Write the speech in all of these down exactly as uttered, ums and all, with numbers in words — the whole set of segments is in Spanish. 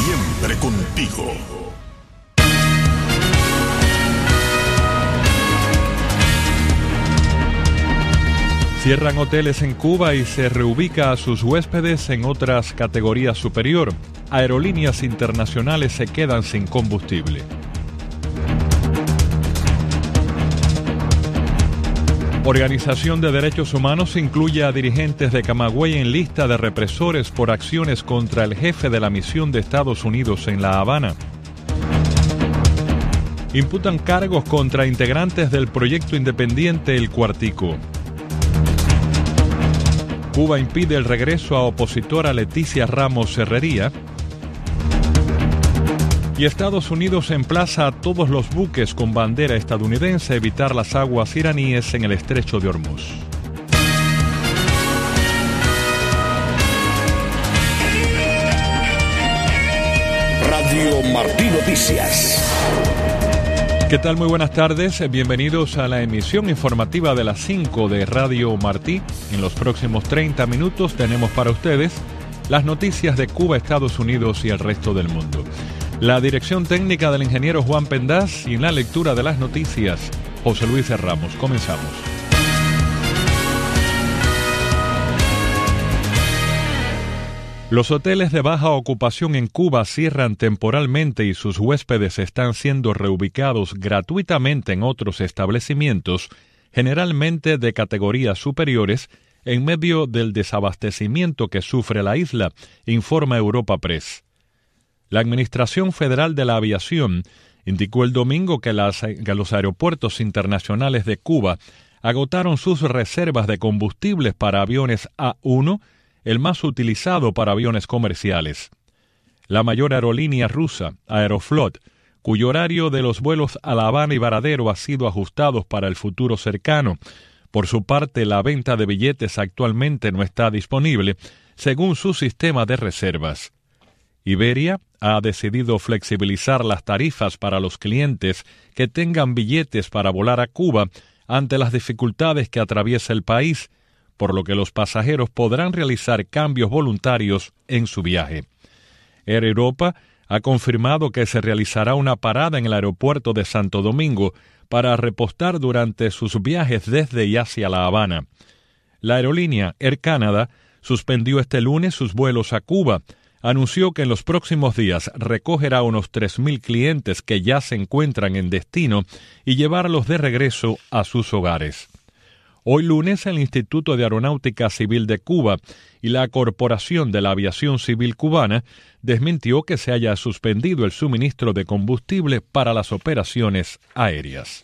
Siempre contigo. Cierran hoteles en Cuba y se reubica a sus huéspedes en otras categorías superior. Aerolíneas internacionales se quedan sin combustible. Organización de Derechos Humanos incluye a dirigentes de Camagüey en lista de represores por acciones contra el jefe de la misión de Estados Unidos en La Habana. Imputan cargos contra integrantes del proyecto independiente El Cuartico. Cuba impide el regreso a opositora Leticia Ramos Herrería. Y Estados Unidos emplaza a todos los buques con bandera estadounidense a evitar las aguas iraníes en el estrecho de Hormuz. Radio Martí Noticias. ¿Qué tal? Muy buenas tardes. Bienvenidos a la emisión informativa de las cinco de Radio Martí. En los próximos treinta minutos tenemos para ustedes las noticias de Cuba, Estados Unidos y el resto del mundo. La dirección técnica del ingeniero Juan Pendaz y en la lectura de las noticias, José Luis Ramos. Comenzamos. Los hoteles de baja ocupación en Cuba cierran temporalmente y sus huéspedes están siendo reubicados gratuitamente en otros establecimientos, generalmente de categorías superiores, en medio del desabastecimiento que sufre la isla, informa Europa Press. La Administración Federal de la Aviación indicó el domingo que, las, que los aeropuertos internacionales de Cuba agotaron sus reservas de combustibles para aviones A uno, el más utilizado para aviones comerciales. La mayor aerolínea rusa, Aeroflot, cuyo horario de los vuelos a La Habana y Varadero ha sido ajustado para el futuro cercano. Por su parte, la venta de billetes actualmente no está disponible, según su sistema de reservas. Iberia ha decidido flexibilizar las tarifas para los clientes que tengan billetes para volar a Cuba ante las dificultades que atraviesa el país, por lo que los pasajeros podrán realizar cambios voluntarios en su viaje. Air Europa ha confirmado que se realizará una parada en el aeropuerto de Santo Domingo para repostar durante sus viajes desde y hacia La Habana. La aerolínea Air Canada suspendió este lunes sus vuelos a Cuba. Anunció que en los próximos días recogerá unos tres mil clientes que ya se encuentran en destino y llevarlos de regreso a sus hogares. Hoy lunes, el Instituto de Aeronáutica Civil de Cuba y la Corporación de la Aviación Civil Cubana desmintió que se haya suspendido el suministro de combustible para las operaciones aéreas.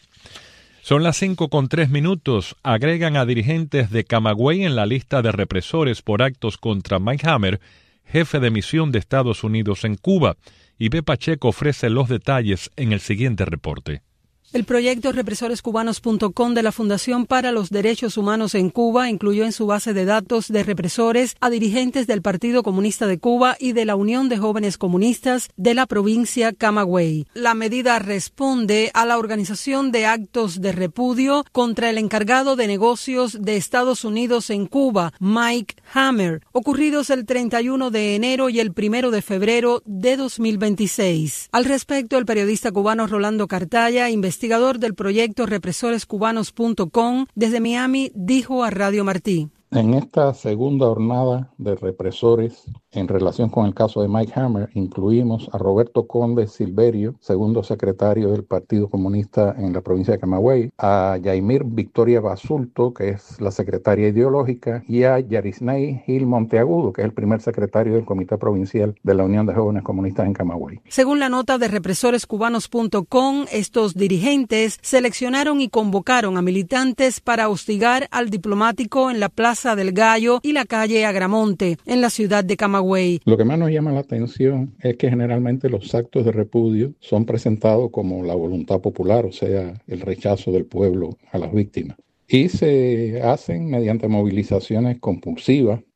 Son las cinco con tres minutos. Agregan a dirigentes de Camagüey en la lista de represores por actos contra Mike Hammer, jefe de misión de Estados Unidos en Cuba. Y B. Pacheco ofrece los detalles en el siguiente reporte. El proyecto represores cubanos punto com de la Fundación para los Derechos Humanos en Cuba incluyó en su base de datos de represores a dirigentes del Partido Comunista de Cuba y de la Unión de Jóvenes Comunistas de la provincia Camagüey. La medida responde a la organización de actos de repudio contra el encargado de negocios de Estados Unidos en Cuba, Mike Hammer, ocurridos el treinta y uno de enero y el primero de febrero de dos mil veintiséis. Al respecto, el periodista cubano Rolando Cartaya, investigador del proyecto represores cubanos punto com desde Miami, dijo a Radio Martí. En esta segunda jornada de represores en relación con el caso de Mike Hammer, incluimos a Roberto Conde Silverio, segundo secretario del Partido Comunista en la provincia de Camagüey, a Yaimir Victoria Basulto, que es la secretaria ideológica, y a Yarisney Gil Monteagudo, que es el primer secretario del Comité Provincial de la Unión de Jóvenes Comunistas en Camagüey. Según la nota de represores cubanos punto com, estos dirigentes seleccionaron y convocaron a militantes para hostigar al diplomático en la Plaza del Gallo y la calle Agramonte, en la ciudad de Camagüey. Lo que más nos llama la atención es que generalmente los actos de repudio son presentados como la voluntad popular, o sea, el rechazo del pueblo a las víctimas. Y se hacen mediante movilizaciones compulsivas,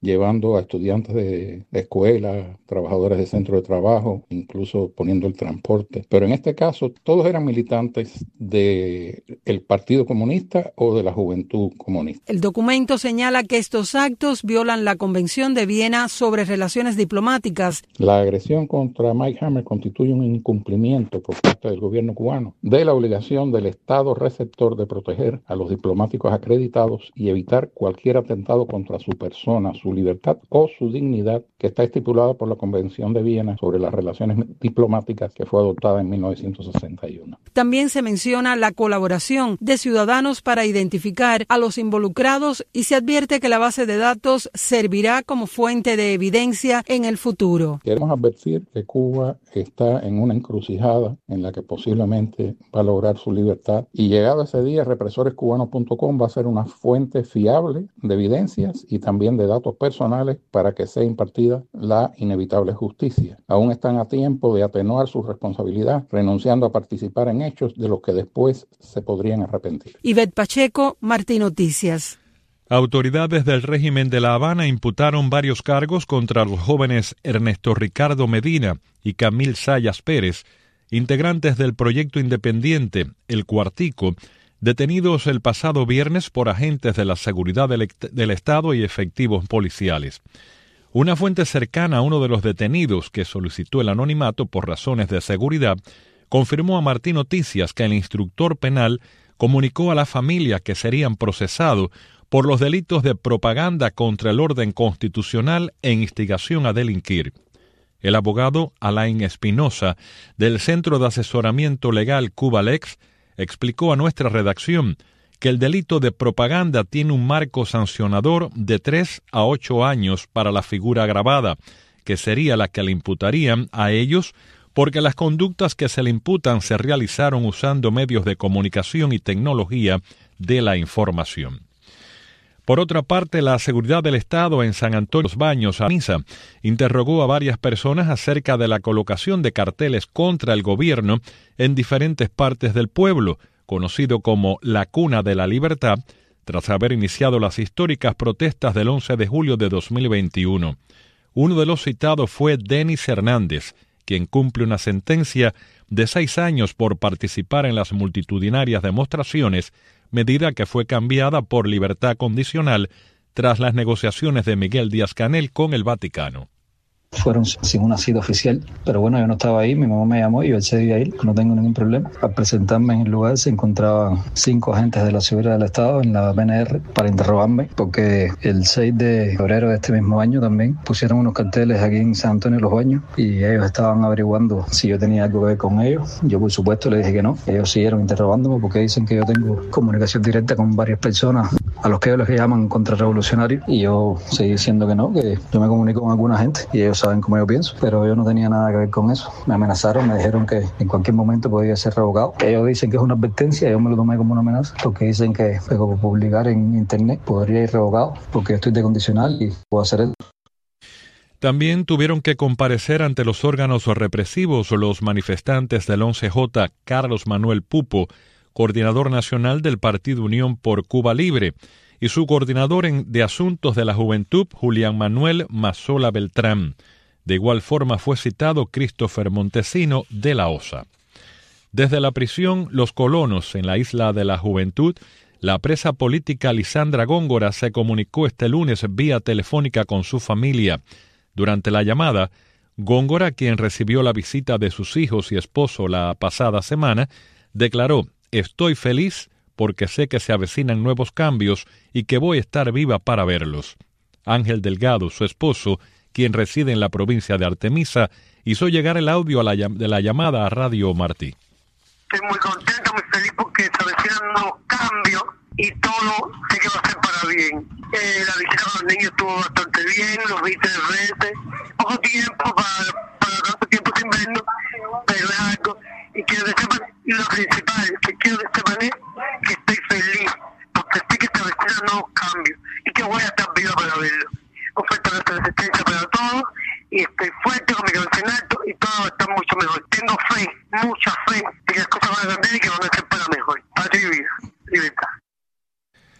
llevando a estudiantes de, de escuela, trabajadores de centro de trabajo, incluso poniendo el transporte. Pero en este caso, todos eran militantes del Partido Comunista o de la Juventud Comunista. El documento señala que estos actos violan la Convención de Viena sobre relaciones diplomáticas. La agresión contra Mike Hammer constituye un incumplimiento por parte del gobierno cubano de la obligación del Estado receptor de proteger a los diplomáticos acreditados y evitar cualquier atentado contra su persona, su libertad o su dignidad, que está estipulada por la Convención de Viena sobre las relaciones diplomáticas, que fue adoptada en mil novecientos sesenta y uno. También se menciona la colaboración de ciudadanos para identificar a los involucrados y se advierte que la base de datos servirá como fuente de evidencia en el futuro. Queremos advertir que Cuba está en una encrucijada en la que posiblemente va a lograr su libertad, y llegado ese día, represores cubanos punto com va a ser una fuente fiable de evidencias y también de datos personales para que sea impartida la inevitable justicia. Aún están a tiempo de atenuar su responsabilidad, renunciando a participar en hechos de los que después se podrían arrepentir. Ivette Pacheco, Martí Noticias. Autoridades del régimen de La Habana imputaron varios cargos contra los jóvenes Ernesto Ricardo Medina y Camil Sayas Pérez, integrantes del proyecto independiente El Cuartico, detenidos el pasado viernes por agentes de la seguridad del, del Estado y efectivos policiales. Una fuente cercana a uno de los detenidos, que solicitó el anonimato por razones de seguridad, confirmó a Martí Noticias que el instructor penal comunicó a la familia que serían procesados por los delitos de propaganda contra el orden constitucional e instigación a delinquir. El abogado Alain Espinosa, del Centro de Asesoramiento Legal Cubalex, explicó a nuestra redacción que el delito de propaganda tiene un marco sancionador de tres a ocho años para la figura agravada, que sería la que le imputarían a ellos porque las conductas que se le imputan se realizaron usando medios de comunicación y tecnología de la información. Por otra parte, la seguridad del Estado en San Antonio de los Baños, Arisa, interrogó a varias personas acerca de la colocación de carteles contra el gobierno en diferentes partes del pueblo, conocido como la Cuna de la Libertad, tras haber iniciado las históricas protestas del once de julio de dos mil veintiuno. Uno de los citados fue Denis Hernández, quien cumple una sentencia de seis años por participar en las multitudinarias demostraciones, medida que fue cambiada por libertad condicional tras las negociaciones de Miguel Díaz-Canel con el Vaticano. Fueron sin una cita oficial, pero bueno, yo no estaba ahí, mi mamá me llamó y yo accedí a ir, no tengo ningún problema. Al presentarme en el lugar se encontraban cinco agentes de la seguridad del Estado en la P N R para interrogarme, porque el seis de febrero de este mismo año también pusieron unos carteles aquí en San Antonio de los Baños y ellos estaban averiguando si yo tenía algo que ver con ellos. Yo por supuesto le dije que no. Ellos siguieron interrogándome porque dicen que yo tengo comunicación directa con varias personas a los que ellos les llaman contrarrevolucionarios, y yo seguí diciendo que no, que yo me comunico con alguna gente y ellos saben cómo yo pienso, pero yo no tenía nada que ver con eso. Me amenazaron, me dijeron que en cualquier momento podía ser revocado. Ellos dicen que es una advertencia, yo me lo tomé como una amenaza, porque dicen que por publicar en internet podría ir revocado, porque yo estoy de condicional y puedo hacer eso. También tuvieron que comparecer ante los órganos represivos los manifestantes del once J, Carlos Manuel Pupo, coordinador nacional del Partido Unión por Cuba Libre, y su coordinador en, de Asuntos de la Juventud, Julián Manuel Mazzola Beltrán. De igual forma fue citado Christopher Montesino de la O S A. Desde la prisión Los Colonos, en la Isla de la Juventud, la presa política Lisandra Góngora se comunicó este lunes vía telefónica con su familia. Durante la llamada, Góngora, quien recibió la visita de sus hijos y esposo la pasada semana, declaró: «Estoy feliz porque sé que se avecinan nuevos cambios y que voy a estar viva para verlos». Ángel Delgado, su esposo, quien reside en la provincia de Artemisa, hizo llegar el audio a la, de la llamada a Radio Martí. Estoy muy contento, muy feliz porque se avecinan nuevos cambios y todo sé que va a ser para bien. Eh, la visita con los niños estuvo bastante bien, los vi tres veces, poco tiempo para, para tanto tiempo sin vernos, pero es algo, y quiero que sepan, y lo principal, que quiero que sepan es que estoy feliz, porque sé que se avecinan nuevos cambios y que voy a estar viva para verlo. Oferta de resistencia para todos y estoy fuerte con mi cabeza en alto y todo va a estar mucho mejor. Tengo fe, mucha fe de que las cosas van a cambiar y que van a ser para mejor. Paz y vida, libertad.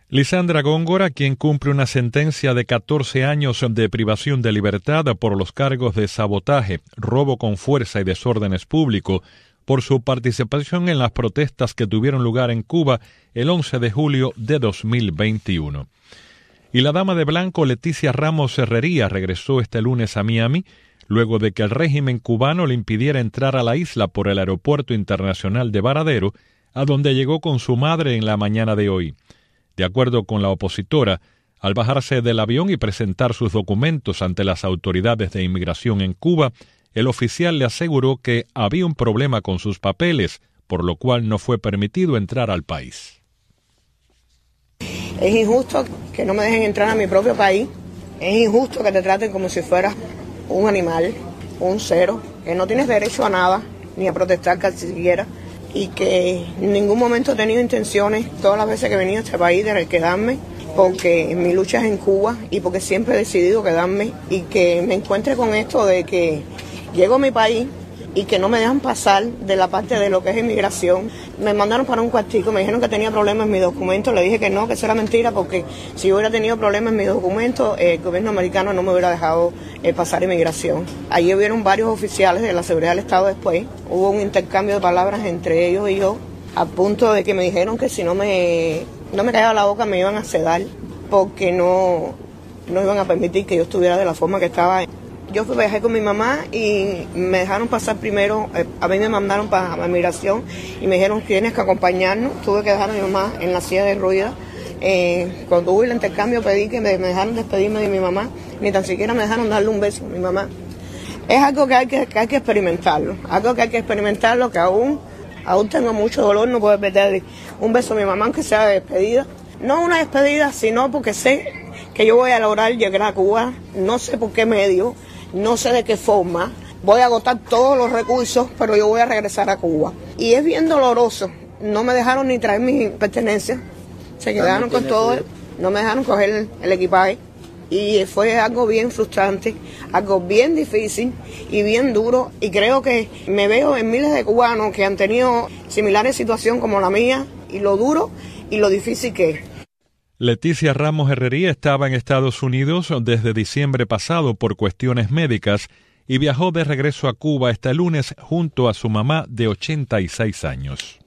Lisandra Góngora, quien cumple una sentencia de catorce años de privación de libertad por los cargos de sabotaje, robo con fuerza y desórdenes públicos, por su participación en las protestas que tuvieron lugar en Cuba el once de julio de dos mil veintiuno. Y la dama de blanco Leticia Ramos Herrería regresó este lunes a Miami, luego de que el régimen cubano le impidiera entrar a la isla por el Aeropuerto Internacional de Varadero, a donde llegó con su madre en la mañana de hoy. De acuerdo con la opositora, al bajarse del avión y presentar sus documentos ante las autoridades de inmigración en Cuba, el oficial le aseguró que había un problema con sus papeles, por lo cual no fue permitido entrar al país. Es injusto que no me dejen entrar a mi propio país. Es injusto que te traten como si fueras un animal, un cero, que no tienes derecho a nada, ni a protestar casi siquiera. Y que en ningún momento he tenido intenciones, todas las veces que he venido a este país, de quedarme, porque mi lucha es en Cuba y porque siempre he decidido quedarme, y que me encuentre con esto de que llego a mi país y que no me dejan pasar de la parte de lo que es inmigración. Me mandaron para un cuartico, me dijeron que tenía problemas en mis documentos, le dije que no, que eso era mentira, porque si yo hubiera tenido problemas en mis documentos, el gobierno americano no me hubiera dejado eh, pasar inmigración. Allí hubieron varios oficiales de la seguridad del Estado después, hubo un intercambio de palabras entre ellos y yo, a punto de que me dijeron que si no me, no me callaba la boca me iban a sedar, porque no, no iban a permitir que yo estuviera de la forma que estaba. Yo viajé con mi mamá y me dejaron pasar primero, eh, a mí me mandaron para la migración y me dijeron que tienes que acompañarnos. Tuve que dejar a mi mamá en la silla de ruedas. Eh, cuando hubo el intercambio pedí que me, me dejaran despedirme de mi mamá, ni tan siquiera me dejaron darle un beso a mi mamá. Es algo que hay que, que, hay que experimentarlo, algo que hay que experimentarlo, que aún, aún tengo mucho dolor, no puedo perder un beso a mi mamá aunque sea de despedida. No una despedida, sino porque sé que yo voy a lograr llegar a Cuba, no sé por qué medio, no sé de qué forma, voy a agotar todos los recursos, pero yo voy a regresar a Cuba. Y es bien doloroso, no me dejaron ni traer mis pertenencias, se quedaron con todo, no me dejaron coger el, el equipaje, y fue algo bien frustrante, algo bien difícil y bien duro, y creo que me veo en miles de cubanos que han tenido similares situaciones como la mía, y lo duro y lo difícil que es. Leticia Ramos Herrería estaba en Estados Unidos desde diciembre pasado por cuestiones médicas y viajó de regreso a Cuba este lunes junto a su mamá de ochenta y seis años.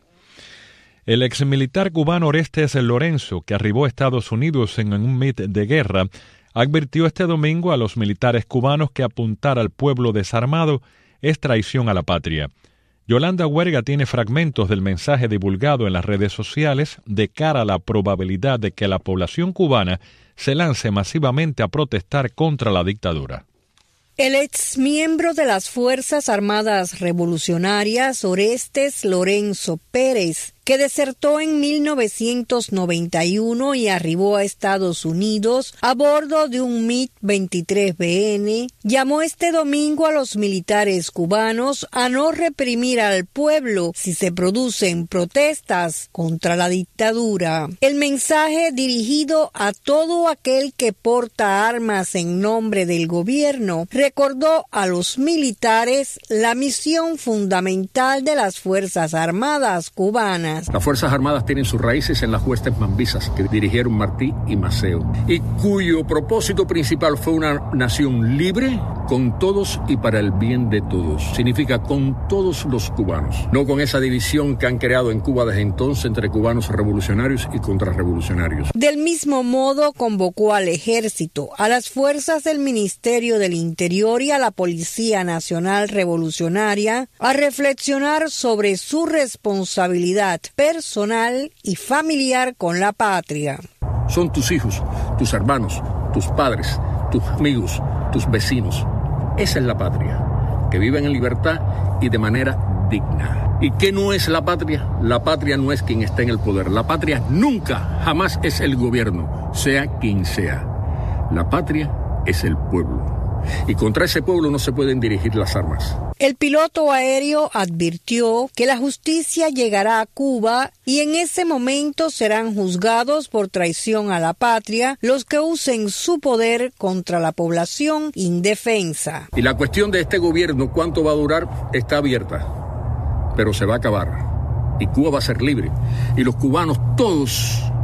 El exmilitar cubano Orestes Lorenzo, que arribó a Estados Unidos en un M I T de guerra, advirtió este domingo a los militares cubanos que apuntar al pueblo desarmado es traición a la patria. Yolanda Huerga tiene fragmentos del mensaje divulgado en las redes sociales de cara a la probabilidad de que la población cubana se lance masivamente a protestar contra la dictadura. El exmiembro de las Fuerzas Armadas Revolucionarias, Orestes Lorenzo Pérez, que desertó en mil novecientos noventa y uno y arribó a Estados Unidos a bordo de un M I T veintitrés B N, llamó este domingo a los militares cubanos a no reprimir al pueblo si se producen protestas contra la dictadura. El mensaje, dirigido a todo aquel que porta armas en nombre del gobierno, recordó a los militares la misión fundamental de las Fuerzas Armadas cubanas. Las Fuerzas Armadas tienen sus raíces en las huestes mambisas que dirigieron Martí y Maceo, y cuyo propósito principal fue una nación libre, con todos y para el bien de todos. Significa con todos los cubanos, no con esa división que han creado en Cuba desde entonces entre cubanos revolucionarios y contrarrevolucionarios. Del mismo modo, convocó al Ejército, a las fuerzas del Ministerio del Interior y a la Policía Nacional Revolucionaria a reflexionar sobre su responsabilidad personal y familiar con la patria. Son tus hijos, tus hermanos, tus padres, tus amigos, tus vecinos. Esa es la patria, que viven en libertad y de manera digna. ¿Y qué no es la patria? La patria no es quien está en el poder. La patria nunca, jamás es el gobierno, sea quien sea. La patria es el pueblo. Y contra ese pueblo no se pueden dirigir las armas. El piloto aéreo advirtió que la justicia llegará a Cuba y en ese momento serán juzgados por traición a la patria los que usen su poder contra la población indefensa. Y la cuestión de este gobierno, cuánto va a durar, está abierta, pero se va a acabar. Y Cuba va a ser libre. Y los cubanos todos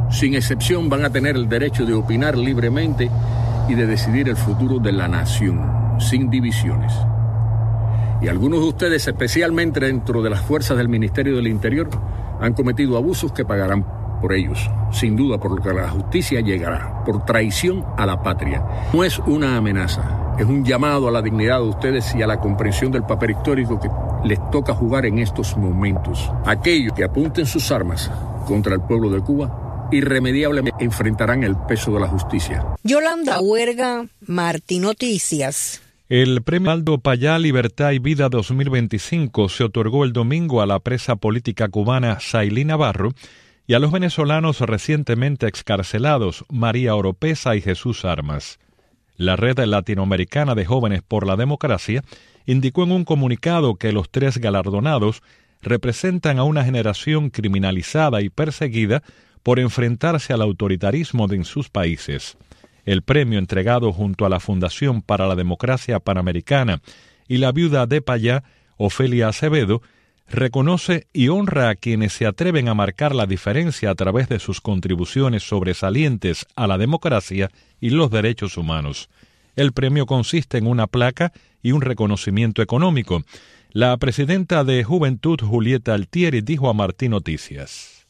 sin excepción, van a tener el derecho de opinar libremente y de decidir el futuro de la nación, sin divisiones. Y algunos de ustedes, especialmente dentro de las fuerzas del Ministerio del Interior, han cometido abusos que pagarán por ellos, sin duda, por lo que la justicia llegará, por traición a la patria. No es una amenaza, es un llamado a la dignidad de ustedes y a la comprensión del papel histórico que les toca jugar en estos momentos. Aquellos que apunten sus armas contra el pueblo de Cuba irremediablemente enfrentarán el peso de la justicia. Yolanda Huerga, Martí Noticias. El Premio Aldo Payá Libertad y Vida dos mil veinticinco se otorgó el domingo a la presa política cubana Sailí Navarro y a los venezolanos recientemente excarcelados María Oropesa y Jesús Armas. La Red Latinoamericana de Jóvenes por la Democracia indicó en un comunicado que los tres galardonados representan a una generación criminalizada y perseguida por enfrentarse al autoritarismo de sus países. El premio, entregado junto a la Fundación para la Democracia Panamericana y la viuda de Payá, Ofelia Acevedo, reconoce y honra a quienes se atreven a marcar la diferencia a través de sus contribuciones sobresalientes a la democracia y los derechos humanos. El premio consiste en una placa y un reconocimiento económico. La presidenta de Juventud, Julieta Altieri, dijo a Martí Noticias.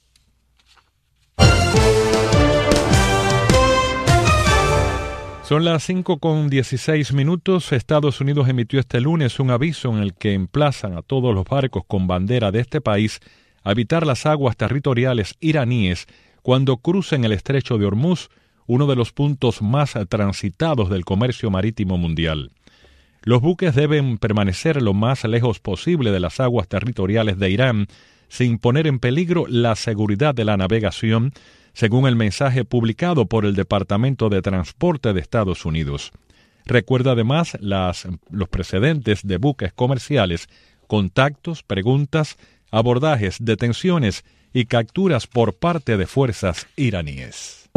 Son las cinco con dieciséis minutos. Estados Unidos emitió este lunes un aviso en el que emplazan a todos los barcos con bandera de este país a evitar las aguas territoriales iraníes cuando crucen el estrecho de Hormuz, uno de los puntos más transitados del comercio marítimo mundial. Los buques deben permanecer lo más lejos posible de las aguas territoriales de Irán, sin poner en peligro la seguridad de la navegación, según el mensaje publicado por el Departamento de Transporte de Estados Unidos. Recuerda además las, los precedentes de buques comerciales, contactos, preguntas, abordajes, detenciones y capturas por parte de fuerzas iraníes.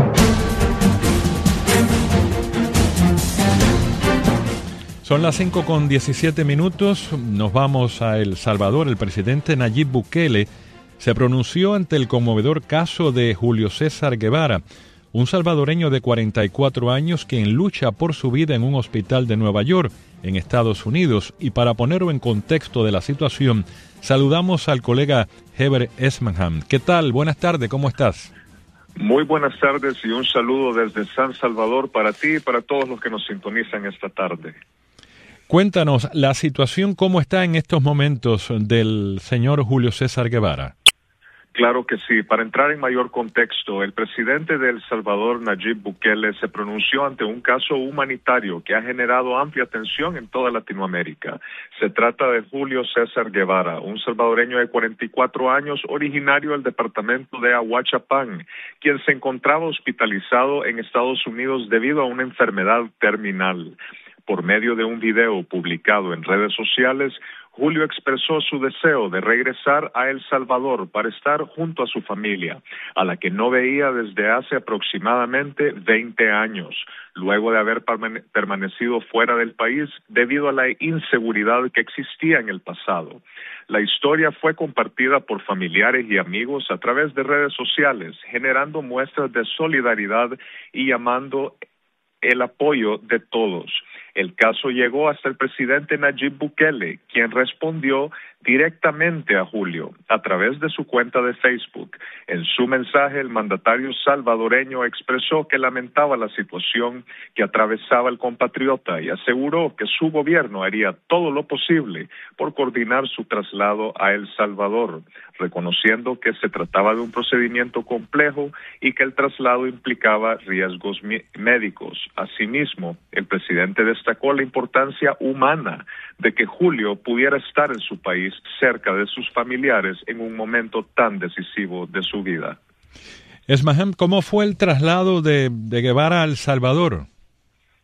Son las cinco con diecisiete minutos. Nos vamos a El Salvador. El presidente Nayib Bukele se pronunció ante el conmovedor caso de Julio César Guevara, un salvadoreño de cuarenta y cuatro años quien lucha por su vida en un hospital de Nueva York, en Estados Unidos. Y para ponerlo en contexto de la situación, saludamos al colega Heber Esmenham. ¿Qué tal? Buenas tardes, ¿cómo estás? Muy buenas tardes y un saludo desde San Salvador para ti y para todos los que nos sintonizan esta tarde. Cuéntanos, la situación, ¿cómo está en estos momentos del señor Julio César Guevara? Claro que sí. Para entrar en mayor contexto, el presidente de El Salvador, Nayib Bukele, se pronunció ante un caso humanitario que ha generado amplia atención en toda Latinoamérica. Se trata de Julio César Guevara, un salvadoreño de cuarenta y cuatro años, originario del departamento de Ahuachapán, quien se encontraba hospitalizado en Estados Unidos debido a una enfermedad terminal. Por medio de un video publicado en redes sociales, Julio expresó su deseo de regresar a El Salvador para estar junto a su familia, a la que no veía desde hace aproximadamente veinte años, luego de haber permanecido fuera del país debido a la inseguridad que existía en el pasado. La historia fue compartida por familiares y amigos a través de redes sociales, generando muestras de solidaridad y llamando el apoyo de todos. El caso llegó hasta el presidente Nayib Bukele, quien respondió directamente a Julio a través de su cuenta de Facebook. En su mensaje, el mandatario salvadoreño expresó que lamentaba la situación que atravesaba el compatriota y aseguró que su gobierno haría todo lo posible por coordinar su traslado a El Salvador, reconociendo que se trataba de un procedimiento complejo y que el traslado implicaba riesgos médicos. Asimismo, el presidente destacó la importancia humana de que Julio pudiera estar en su país cerca de sus familiares en un momento tan decisivo de su vida. Esmahem, ¿cómo fue el traslado de, de Guevara a El Salvador?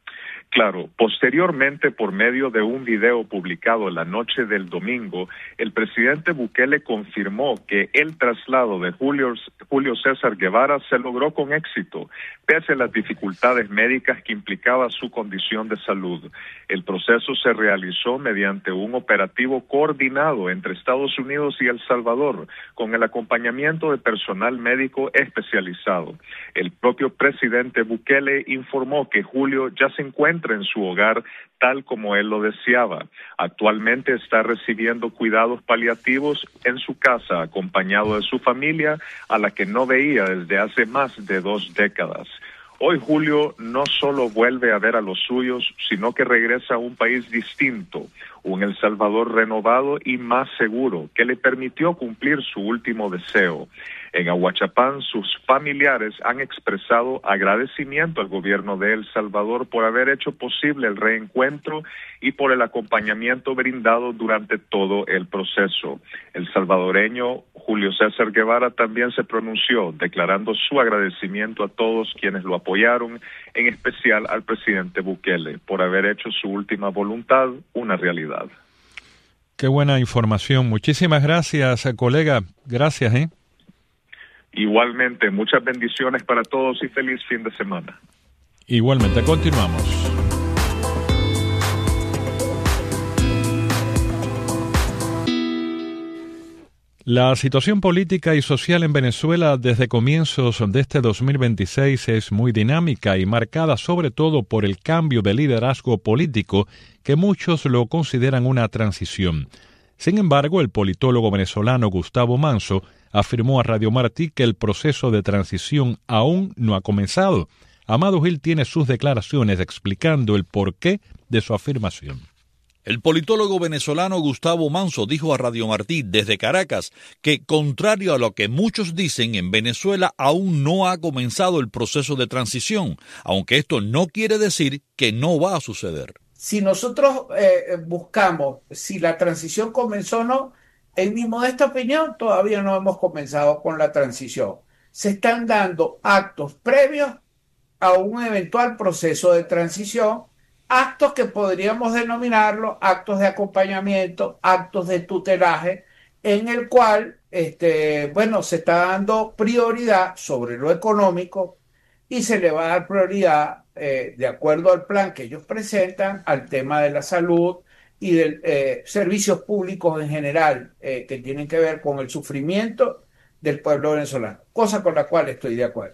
Claro, posteriormente, por medio de un video publicado la noche del domingo, el presidente Bukele confirmó que el traslado de Julio, Julio César Guevara se logró con éxito, pese a las dificultades médicas que implicaba su condición de salud. El proceso se realizó mediante un operativo coordinado entre Estados Unidos y El Salvador, con el acompañamiento de personal médico especializado. El propio presidente Bukele informó que Julio ya se encuentra en su hogar tal como él lo deseaba. Actualmente está recibiendo cuidados paliativos en su casa, acompañado de su familia, a la que no veía desde hace más de dos décadas. Hoy Julio no solo vuelve a ver a los suyos, sino que regresa a un país distinto, un El Salvador renovado y más seguro, que le permitió cumplir su último deseo. En Ahuachapán, sus familiares han expresado agradecimiento al gobierno de El Salvador por haber hecho posible el reencuentro y por el acompañamiento brindado durante todo el proceso. El salvadoreño Julio César Guevara también se pronunció, declarando su agradecimiento a todos quienes lo apoyaron, en especial al presidente Bukele, por haber hecho su última voluntad una realidad. Qué buena información. Muchísimas gracias, colega. Gracias, ¿eh? Igualmente, muchas bendiciones para todos y feliz fin de semana. Igualmente, continuamos. La situación política y social en Venezuela desde comienzos de este dos mil veintiséis es muy dinámica y marcada sobre todo por el cambio de liderazgo político que muchos lo consideran una transición. Sin embargo, el politólogo venezolano Gustavo Manso afirmó a Radio Martí que el proceso de transición aún no ha comenzado. Amado Gil tiene sus declaraciones explicando el porqué de su afirmación. El politólogo venezolano Gustavo Manso dijo a Radio Martí desde Caracas que, contrario a lo que muchos dicen, en Venezuela aún no ha comenzado el proceso de transición, aunque esto no quiere decir que no va a suceder. Si nosotros eh, buscamos si la transición comenzó o no, en mi modesta opinión, todavía no hemos comenzado con la transición. Se están dando actos previos a un eventual proceso de transición, actos que podríamos denominarlos actos de acompañamiento, actos de tutelaje, en el cual, este, bueno, se está dando prioridad sobre lo económico y se le va a dar prioridad, eh, de acuerdo al plan que ellos presentan, al tema de la salud y de eh, servicios públicos en general, eh, que tienen que ver con el sufrimiento del pueblo venezolano, cosa con la cual estoy de acuerdo.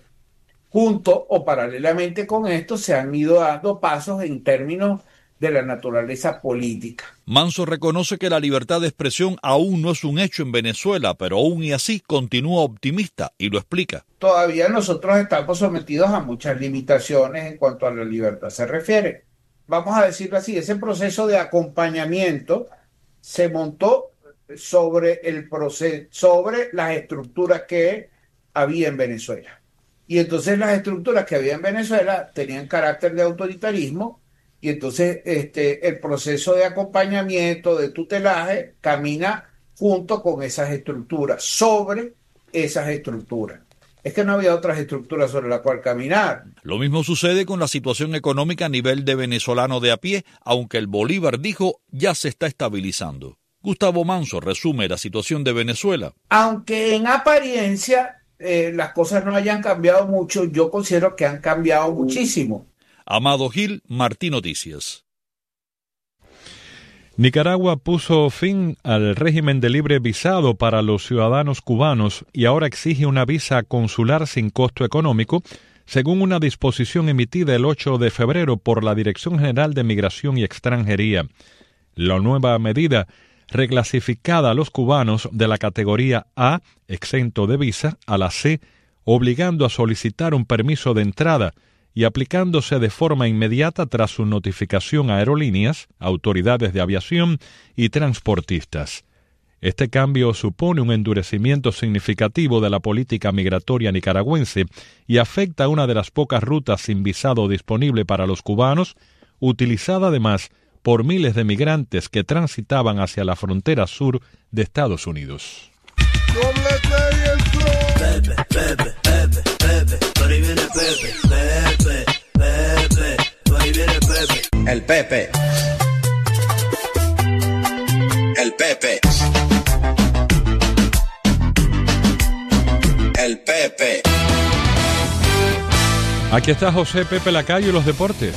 Junto o paralelamente con esto se han ido dando pasos en términos de la naturaleza política. Manso reconoce que la libertad de expresión aún no es un hecho en Venezuela, pero aún y así continúa optimista y lo explica. Todavía nosotros estamos sometidos a muchas limitaciones en cuanto a la libertad se refiere. Vamos a decirlo así, ese proceso de acompañamiento se montó sobre el proceso, sobre las estructuras que había en Venezuela. Y entonces las estructuras que había en Venezuela tenían carácter de autoritarismo, y entonces este, el proceso de acompañamiento, de tutelaje, camina junto con esas estructuras, sobre esas estructuras. Es que no había otras estructuras sobre las cuales caminar. Lo mismo sucede con la situación económica a nivel de venezolano de a pie, aunque el Bolívar, dijo, ya se está estabilizando. Gustavo Manso resume la situación de Venezuela. Aunque en apariencia eh, las cosas no hayan cambiado mucho, yo considero que han cambiado muchísimo. Amado Gil, Martí Noticias. Nicaragua puso fin al régimen de libre visado para los ciudadanos cubanos y ahora exige una visa consular sin costo económico, según una disposición emitida el ocho de febrero por la Dirección General de Migración y Extranjería. La nueva medida, reclasificada a los cubanos de la categoría A, exento de visa, a la C, obligando a solicitar un permiso de entrada, y aplicándose de forma inmediata tras su notificación a aerolíneas, autoridades de aviación y transportistas. Este cambio supone un endurecimiento significativo de la política migratoria nicaragüense y afecta a una de las pocas rutas sin visado disponible para los cubanos, utilizada además por miles de migrantes que transitaban hacia la frontera sur de Estados Unidos. Pepe, Pepe, Pepe, Pepe, por ahí viene Pepe, Pepe, Pepe, por ahí viene Pepe. El Pepe. El Pepe. El Pepe. Aquí está José Pepe Lacayo y los deportes.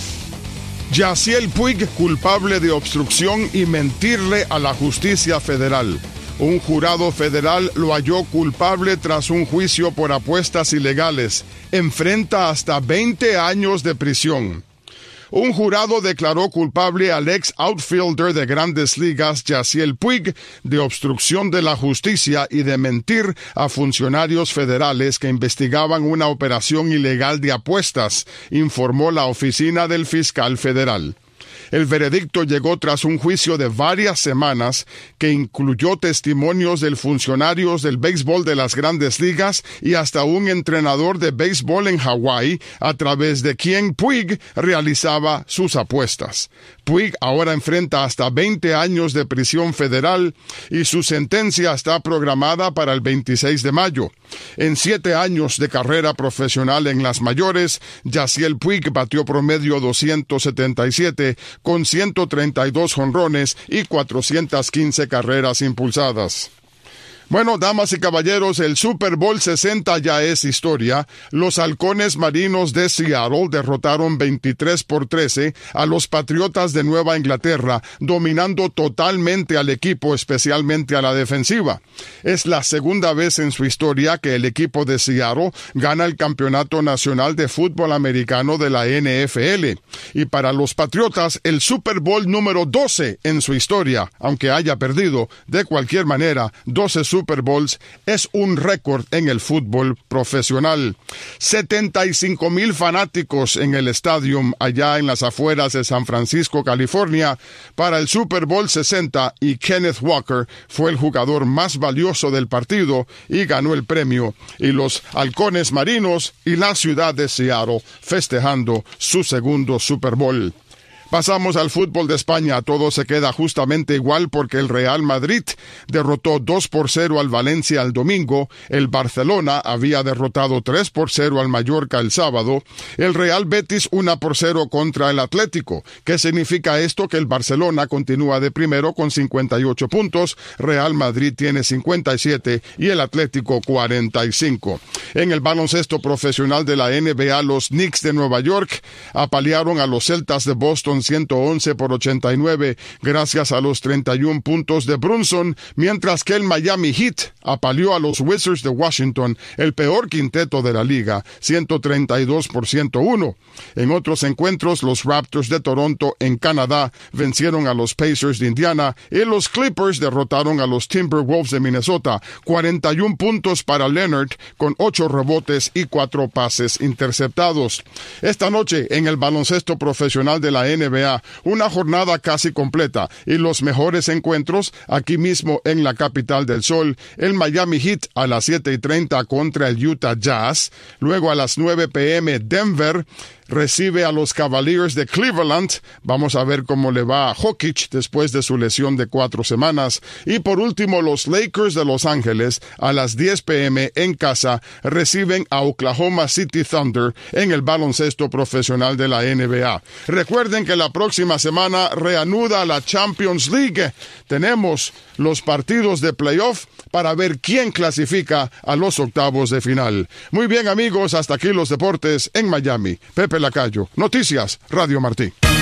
Yaciel Puig culpable de obstrucción y mentirle a la justicia federal. Un jurado federal lo halló culpable tras un juicio por apuestas ilegales. Enfrenta hasta veinte años de prisión. Un jurado declaró culpable al ex outfielder de Grandes Ligas, Yaciel Puig, de obstrucción de la justicia y de mentir a funcionarios federales que investigaban una operación ilegal de apuestas, informó la oficina del fiscal federal. El veredicto llegó tras un juicio de varias semanas que incluyó testimonios de funcionarios del béisbol de las Grandes Ligas y hasta un entrenador de béisbol en Hawái, a través de quien Puig realizaba sus apuestas. Puig ahora enfrenta hasta veinte años de prisión federal y su sentencia está programada para el veintiséis de mayo. En siete años de carrera profesional en las mayores, Yaciel Puig batió promedio doscientos setenta y siete con ciento treinta y dos jonrones y cuatrocientas quince carreras impulsadas. Bueno, damas y caballeros, el Super Bowl sesenta ya es historia. Los Halcones Marinos de Seattle derrotaron veintitrés por trece a los Patriotas de Nueva Inglaterra, dominando totalmente al equipo, especialmente a la defensiva. Es la segunda vez en su historia que el equipo de Seattle gana el Campeonato Nacional de Fútbol Americano de la N F L. Y para los Patriotas, el Super Bowl número doce en su historia, aunque haya perdido. De cualquier manera, doce Super Bowls es un récord en el fútbol profesional. setenta y cinco mil fanáticos en el estadio allá en las afueras de San Francisco, California, para el Super Bowl sesenta, y Kenneth Walker fue el jugador más valioso del partido y ganó el premio. Y los Halcones Marinos y la ciudad de Seattle festejando su segundo Super Bowl. Pasamos al fútbol de España. Todo se queda justamente igual porque el Real Madrid derrotó dos por cero al Valencia el domingo, el Barcelona había derrotado tres por cero al Mallorca el sábado, el Real Betis uno por cero contra el Atlético. ¿Qué significa esto? Que el Barcelona continúa de primero con cincuenta y ocho puntos, Real Madrid tiene cincuenta y siete y el Atlético cuarenta y cinco. En el baloncesto profesional de la N B A, los Knicks de Nueva York apalearon a los Celtas de Boston ciento once por ochenta y nueve gracias a los treinta y uno puntos de Brunson, mientras que el Miami Heat apaleó a los Wizards de Washington, el peor quinteto de la liga, ciento treinta y dos por ciento uno. En otros encuentros, los Raptors de Toronto en Canadá vencieron a los Pacers de Indiana y los Clippers derrotaron a los Timberwolves de Minnesota, cuarenta y uno puntos para Leonard con ocho rebotes y cuatro pases interceptados. Esta noche en el baloncesto profesional de la N B A, una jornada casi completa y los mejores encuentros aquí mismo en la capital del sol. El Miami Heat a las siete y treinta contra el Utah Jazz. Luego a las nueve p m Denver recibe a los Cavaliers de Cleveland. Vamos a ver cómo le va a Jokic después de su lesión de cuatro semanas. Y por último, los Lakers de Los Ángeles a las diez p m en casa reciben a Oklahoma City Thunder en el baloncesto profesional de la N B A. Recuerden que la próxima semana reanuda la Champions League. Tenemos los partidos de playoff para ver quién clasifica a los octavos de final. Muy bien, amigos, hasta aquí los deportes en Miami. Pepe Lacayo, Noticias, Radio Martí.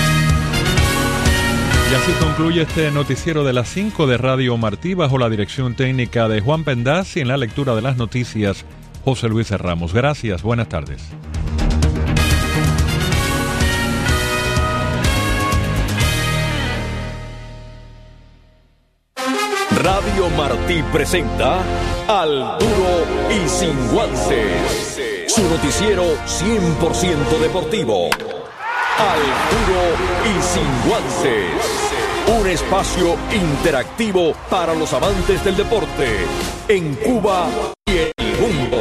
Y así concluye este noticiero de las cinco de Radio Martí, bajo la dirección técnica de Juan Pendaz y en la lectura de las noticias, José Luis Ramos. Gracias, buenas tardes. Radio Martí presenta Al Duro y Sin Guantes, su noticiero cien por ciento deportivo. Al Duro y Sin Guantes, un espacio interactivo para los amantes del deporte en Cuba y el mundo.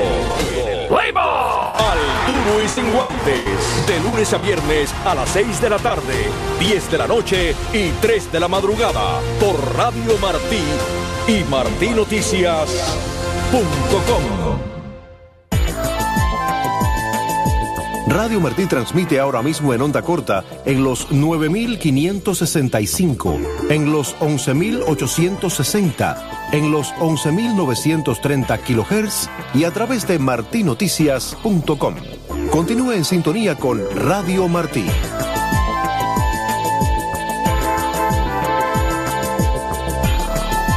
Al Duro y Sin Guantes, de lunes a viernes a las seis de la tarde, diez de la noche y tres de la madrugada, por Radio Martí y martí noticias punto com. Radio Martí transmite ahora mismo en onda corta en los nueve mil quinientos sesenta y cinco, en los once mil ochocientos sesenta, en los once mil novecientos treinta kilohertz y a través de martinoticias punto com. Continúe en sintonía con Radio Martí.